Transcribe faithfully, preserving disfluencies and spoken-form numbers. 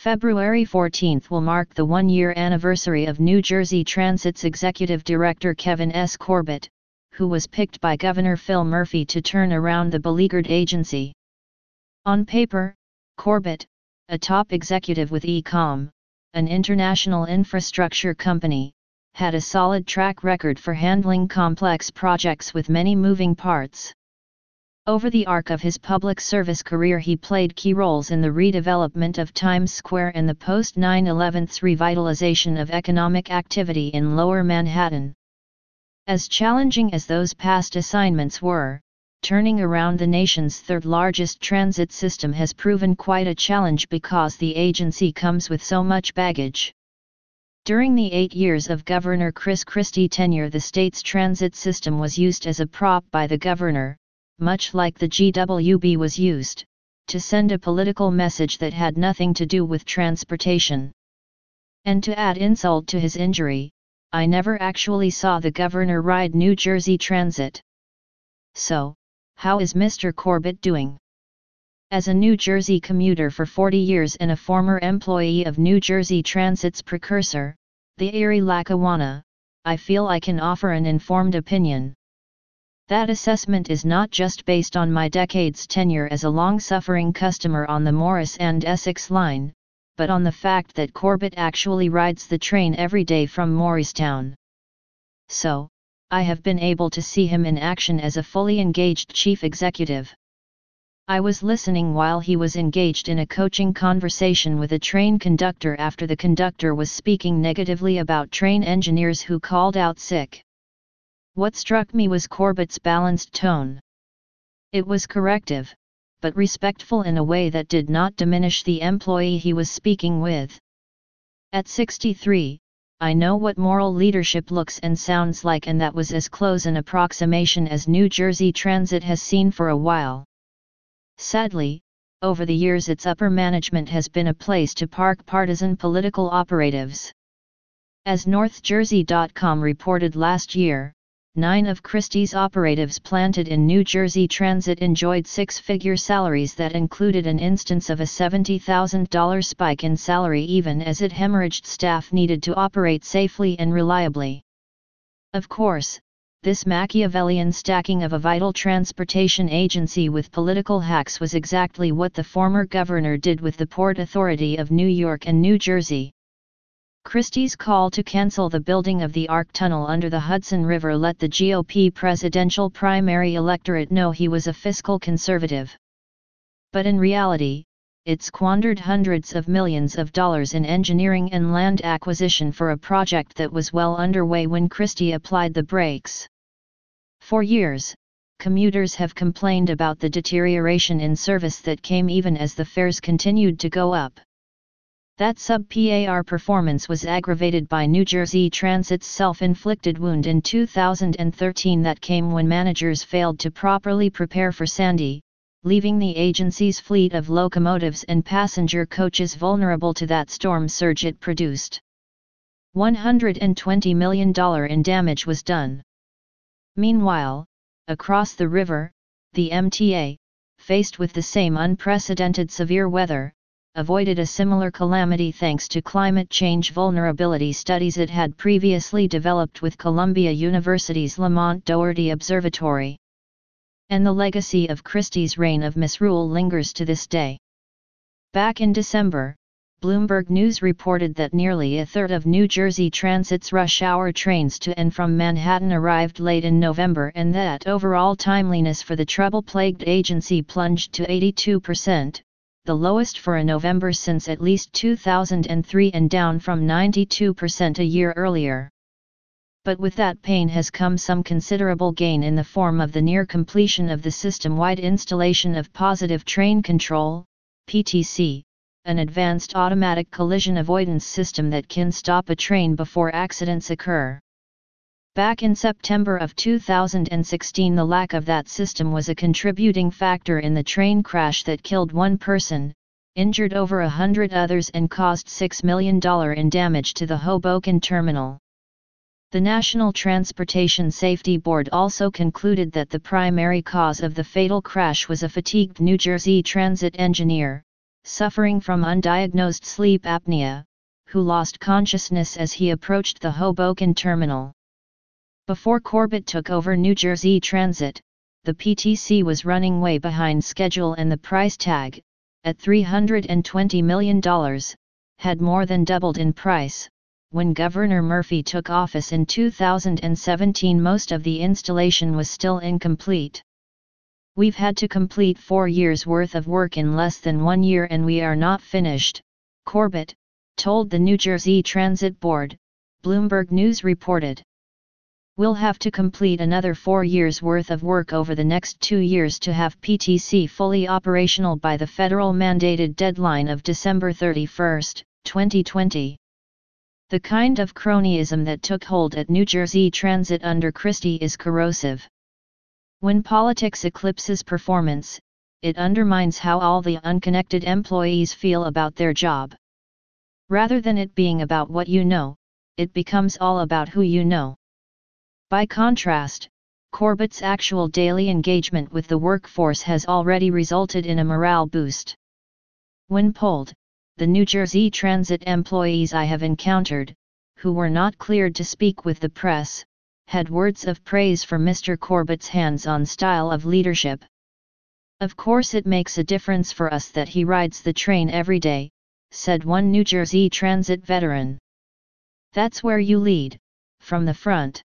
February fourteenth will mark the one-year anniversary of New Jersey Transit's executive director Kevin S. Corbett, who was picked by Governor Phil Murphy to turn around the beleaguered agency. On paper, Corbett, a top executive with E Com, an international infrastructure company, had a solid track record for handling complex projects with many moving parts. Over the arc of his public service career, he played key roles in the redevelopment of Times Square and the post nine eleven's revitalization of economic activity in Lower Manhattan. As challenging as those past assignments were, turning around the nation's third-largest transit system has proven quite a challenge because the agency comes with so much baggage. During the eight years of Governor Chris Christie's tenure, the state's transit system was used as a prop by the governor, much like the G W B was used, to send a political message that had nothing to do with transportation. And to add insult to his injury, I never actually saw the governor ride New Jersey Transit. So, how is Mister Corbett doing? As a New Jersey commuter for forty years and a former employee of New Jersey Transit's precursor, the Erie Lackawanna, I feel I can offer an informed opinion. That assessment is not just based on my decades tenure as a long-suffering customer on the Morris and Essex line, but on the fact that Corbett actually rides the train every day from Morristown. So, I have been able to see him in action as a fully engaged chief executive. I was listening while he was engaged in a coaching conversation with a train conductor after the conductor was speaking negatively about train engineers who called out sick. What struck me was Corbett's balanced tone. It was corrective, but respectful in a way that did not diminish the employee he was speaking with. At sixty-three, I know what moral leadership looks and sounds like, and that was as close an approximation as New Jersey Transit has seen for a while. Sadly, over the years its upper management has been a place to park partisan political operatives. As North Jersey dot com reported last year, nine of Christie's operatives planted in New Jersey Transit enjoyed six-figure salaries that included an instance of a seventy thousand dollars spike in salary even as it hemorrhaged staff needed to operate safely and reliably. Of course, this Machiavellian stacking of a vital transportation agency with political hacks was exactly what the former governor did with the Port Authority of New York and New Jersey. Christie's call to cancel the building of the Arc Tunnel under the Hudson River let the G O P presidential primary electorate know he was a fiscal conservative. But in reality, it squandered hundreds of millions of dollars in engineering and land acquisition for a project that was well underway when Christie applied the brakes. For years, commuters have complained about the deterioration in service that came even as the fares continued to go up. That subpar performance was aggravated by New Jersey Transit's self-inflicted wound in two thousand thirteen that came when managers failed to properly prepare for Sandy, leaving the agency's fleet of locomotives and passenger coaches vulnerable to that storm surge it produced. one hundred twenty million dollars in damage was done. Meanwhile, across the river, the M T A, faced with the same unprecedented severe weather, avoided a similar calamity thanks to climate change vulnerability studies it had previously developed with Columbia University's Lamont Doherty Observatory. And the legacy of Christie's reign of misrule lingers to this day. Back in December, Bloomberg News reported that nearly a third of New Jersey Transit's rush-hour trains to and from Manhattan arrived late in November, and that overall timeliness for the trouble-plagued agency plunged to eighty-two percent. The lowest for a November since at least two thousand three and down from ninety-two percent a year earlier. But with that pain has come some considerable gain in the form of the near completion of the system-wide installation of Positive Train Control, P T C, an advanced automatic collision avoidance system that can stop a train before accidents occur. Back in September of two thousand sixteen, the lack of that system was a contributing factor in the train crash that killed one person, injured over a hundred others and caused six million dollars in damage to the Hoboken terminal. The National Transportation Safety Board also concluded that the primary cause of the fatal crash was a fatigued New Jersey Transit engineer, suffering from undiagnosed sleep apnea, who lost consciousness as he approached the Hoboken terminal. Before Corbett took over New Jersey Transit, the P T C was running way behind schedule, and the price tag, at three hundred twenty million dollars, had more than doubled in price. When Governor Murphy took office in two thousand seventeen, most of the installation was still incomplete. "We've had to complete four years' worth of work in less than one year and we are not finished," Corbett told the New Jersey Transit Board, Bloomberg News reported. "We'll have to complete another four years' worth of work over the next two years to have P T C fully operational by the federal mandated deadline of December thirty-first, twenty twenty. The kind of cronyism that took hold at New Jersey Transit under Christie is corrosive. When politics eclipses performance, it undermines how all the unconnected employees feel about their job. Rather than it being about what you know, it becomes all about who you know." By contrast, Corbett's actual daily engagement with the workforce has already resulted in a morale boost. When polled, the New Jersey Transit employees I have encountered, who were not cleared to speak with the press, had words of praise for Mister Corbett's hands-on style of leadership. "Of course it makes a difference for us that he rides the train every day," said one New Jersey Transit veteran. "That's where you lead, from the front.